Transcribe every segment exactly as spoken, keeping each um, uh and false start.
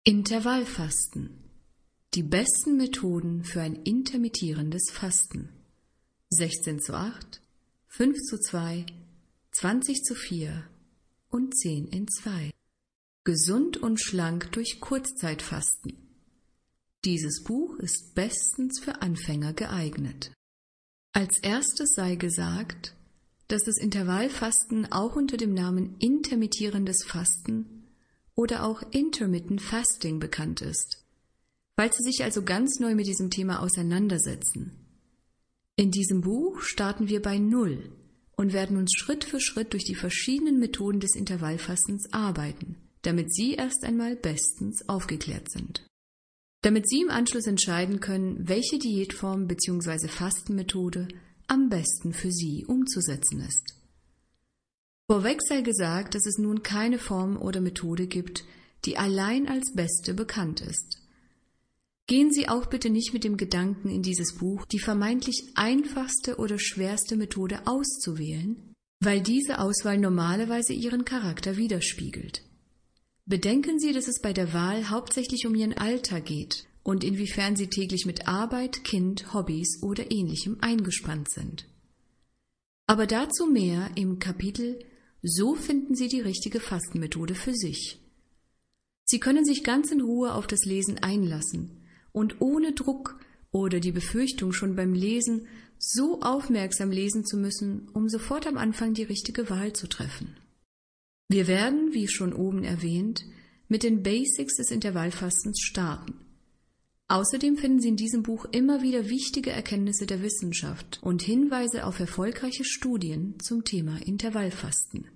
Intervallfasten. Die besten Methoden für ein intermittierendes Fasten. sechzehn zu acht, fünf zu zwei, zwanzig zu vier und zehn in zwei. Gesund und schlank durch Kurzzeitfasten. Dieses Buch ist bestens für Anfänger geeignet. Als erstes sei gesagt, dass das Intervallfasten auch unter dem Namen intermittierendes Fasten oder auch Intermittent Fasting bekannt ist, falls Sie sich also ganz neu mit diesem Thema auseinandersetzen. In diesem Buch starten wir bei Null und werden uns Schritt für Schritt durch die verschiedenen Methoden des Intervallfastens arbeiten, damit Sie erst einmal bestens aufgeklärt sind. Damit Sie im Anschluss entscheiden können, welche Diätform bzw. Fastenmethode am besten für Sie umzusetzen ist. Vorweg sei gesagt, dass es nun keine Form oder Methode gibt, die allein als beste bekannt ist. Gehen Sie auch bitte nicht mit dem Gedanken in dieses Buch, die vermeintlich einfachste oder schwerste Methode auszuwählen, weil diese Auswahl normalerweise Ihren Charakter widerspiegelt. Bedenken Sie, dass es bei der Wahl hauptsächlich um Ihren Alltag geht und inwiefern Sie täglich mit Arbeit, Kind, Hobbys oder Ähnlichem eingespannt sind. Aber dazu mehr im Kapitel So finden Sie die richtige Fastenmethode für sich. Sie können sich ganz in Ruhe auf das Lesen einlassen und ohne Druck oder die Befürchtung, schon beim Lesen so aufmerksam lesen zu müssen, um sofort am Anfang die richtige Wahl zu treffen. Wir werden, wie schon oben erwähnt, mit den Basics des Intervallfastens starten. Außerdem finden Sie in diesem Buch immer wieder wichtige Erkenntnisse der Wissenschaft und Hinweise auf erfolgreiche Studien zum Thema Intervallfasten.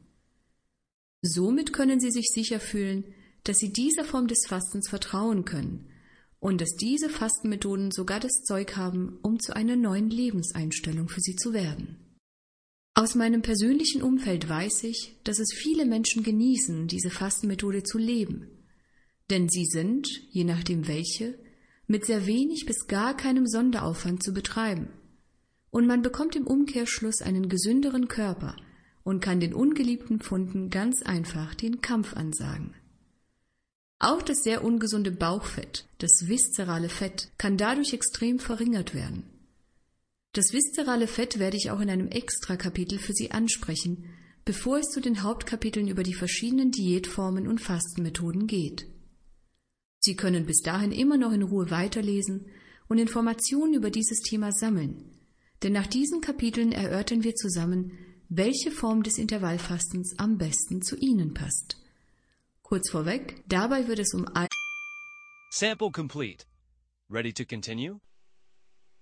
Somit können Sie sich sicher fühlen, dass Sie dieser Form des Fastens vertrauen können und dass diese Fastenmethoden sogar das Zeug haben, um zu einer neuen Lebenseinstellung für Sie zu werden. Aus meinem persönlichen Umfeld weiß ich, dass es viele Menschen genießen, diese Fastenmethode zu leben, denn sie sind, je nachdem welche, mit sehr wenig bis gar keinem Sonderaufwand zu betreiben. Und man bekommt im Umkehrschluss einen gesünderen Körper und kann den ungeliebten Pfunden ganz einfach den Kampf ansagen. Auch das sehr ungesunde Bauchfett, das viszerale Fett, kann dadurch extrem verringert werden. Das viszerale Fett werde ich auch in einem Extra-Kapitel für Sie ansprechen, bevor es zu den Hauptkapiteln über die verschiedenen Diätformen und Fastenmethoden geht. Sie können bis dahin immer noch in Ruhe weiterlesen und Informationen über dieses Thema sammeln, denn nach diesen Kapiteln erörtern wir zusammen, welche Form des Intervallfastens am besten zu Ihnen passt. Kurz vorweg, dabei wird es um all Sample complete. Ready to continue?